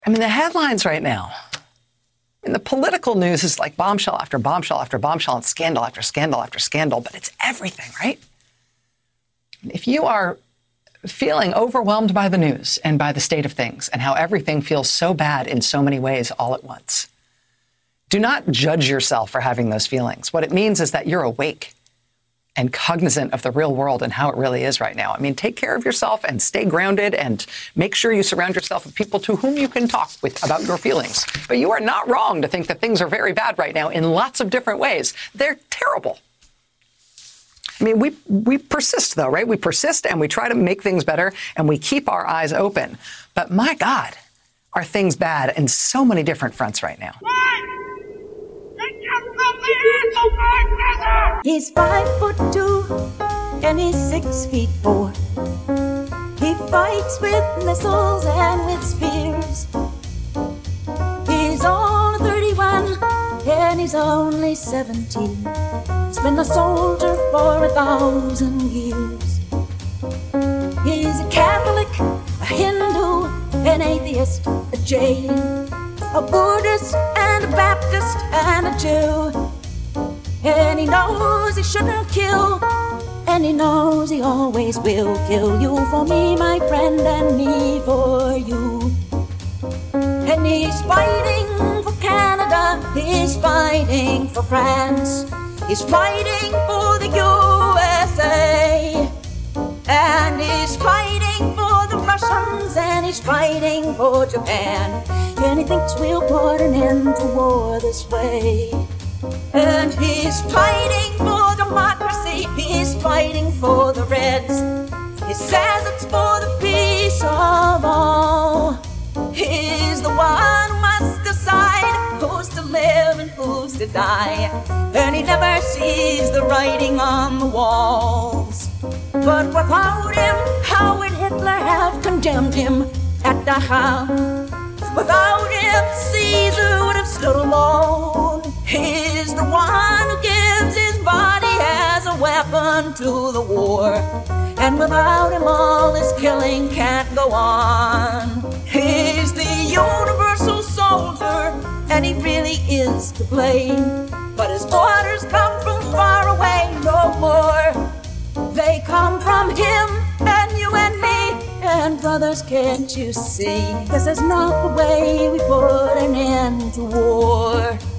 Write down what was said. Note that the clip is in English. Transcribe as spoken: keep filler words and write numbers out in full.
I mean, the headlines right now, and the political news is like bombshell after bombshell after bombshell and scandal after scandal after scandal, but it's everything, right? If you are feeling overwhelmed by the news and by the state of things and how everything feels so bad in so many ways all at once, do not judge yourself for having those feelings. What it means is that you're awake and cognizant of the real world and how it really is right now. I mean, take care of yourself and stay grounded and make sure you surround yourself with people to whom you can talk with about your feelings. But you are not wrong to think that things are very bad right now in lots of different ways. They're terrible. I mean, we we persist, though, right? We persist and we try to make things better and we keep our eyes open. But my God, are things bad in so many different fronts right now. He's five foot two and he's six feet four. He fights with missiles and with spears. He's all thirty-one and he's only seventeen. He's been a soldier for a thousand years. He's a Catholic, a Hindu, an atheist, a Jain, a Buddhist and a Baptist and a Jew. And he knows he shouldn't kill, and he knows he always will kill you for me, my friend, and me for you. And he's fighting for Canada, he's fighting for France, he's fighting for the U S A. And he's fighting for the Russians, and he's fighting for Japan. And he thinks we'll put an end to war this way. And he's fighting for democracy, he's fighting for the Reds. He says it's for the peace of all. He's the one who must decide who's to live and who's to die. And he never sees the writing on the walls. But without him, how would Hitler have condemned him at Dachau? Without him, Caesar would have stood alone. He's the one who gives his body as a weapon to the war. And without him, all this killing can't go on. He's the universal soldier, and he really is to blame. But his orders come from far away no more. They come from him and you and me. And brothers, can't you see? This is not the way we put an end to war.